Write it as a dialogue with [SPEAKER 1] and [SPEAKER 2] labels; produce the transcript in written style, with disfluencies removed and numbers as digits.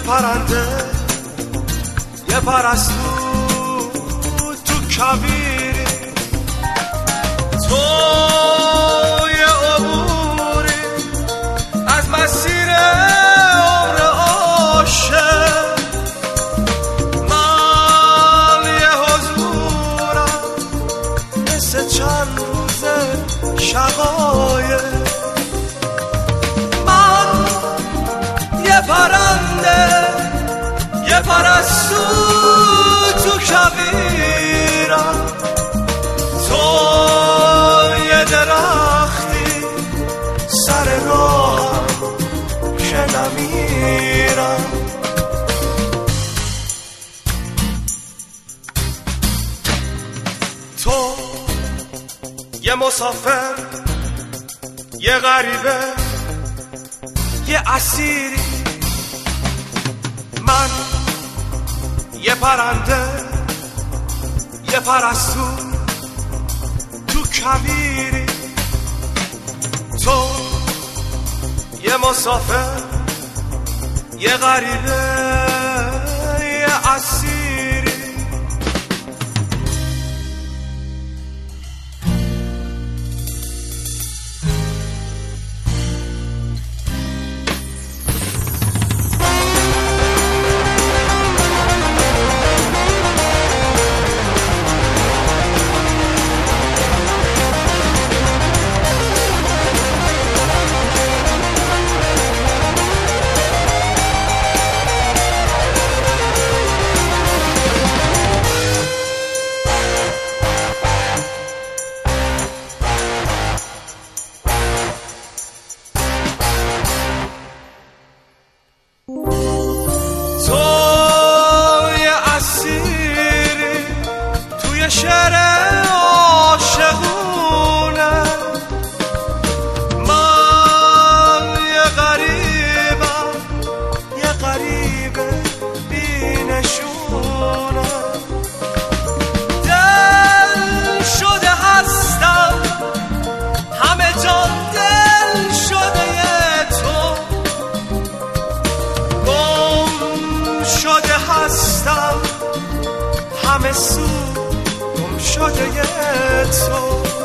[SPEAKER 1] پرنده یه پرستو تو کویری، تو یه عبوری از مسیر عمر عاشق، من یه حضورم مثل چند روز شقایق، من یه پرنده یه پرستو تو کویرم، تو یه درختی سر راهم که نمیرم. تو یه مسافر یه غریبه یه اسیری، من یه پرنده یه پرستو تو کویری، تو یه مسافر یه غریبه یه اسیری. شهر عاشقونه، من یه غریبم یه غریبه بی نشونه، دل شده هستم همه جا دل شده تو، گم شده هستم همه سو شده تو.